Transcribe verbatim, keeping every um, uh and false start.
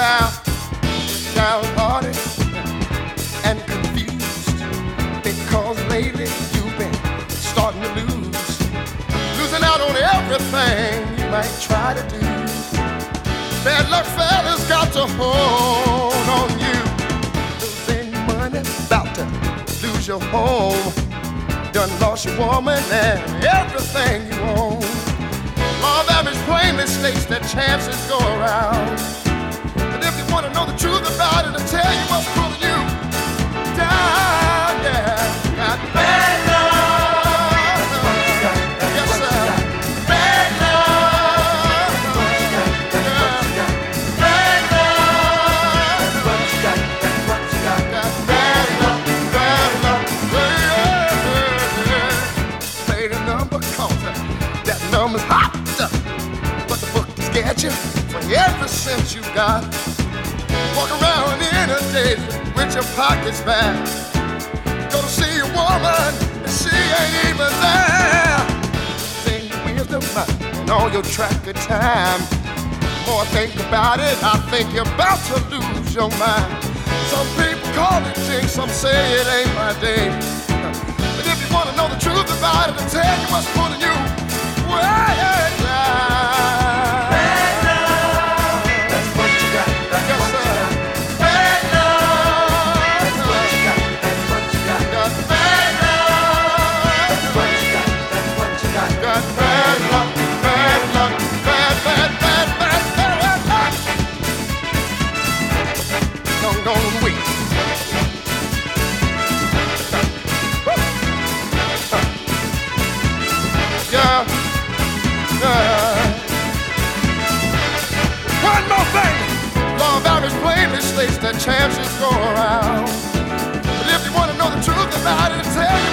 down, downhearted and confused because lately you've been starting to lose, losing out on everything you might try to do. Bad luck fella's got to hold on you. Losing money, about to lose your home. Done lost your woman and everything you own. Law of average plainly states that chances go around. But if you want to know the truth about it, I'll tell you what's pulling you down, yeah. Got bad love. Yes, sir. Bad love. Yeah. Bad love. Got bad luck, bad luck. Yeah, yeah. Play the number counter. That number's hot. But the book is get you for every cent you got. Walk around in a day with your pockets back. Go to see a woman and she ain't even there. Think wisdom and all your track of time. More I think about it, I think you're about to lose your mind. Some people call it jinx, some say it ain't my day. But if you want to know the truth about it, I'll tell you what's pulling you way down. That chances go around. But if you want to know the truth about it, tell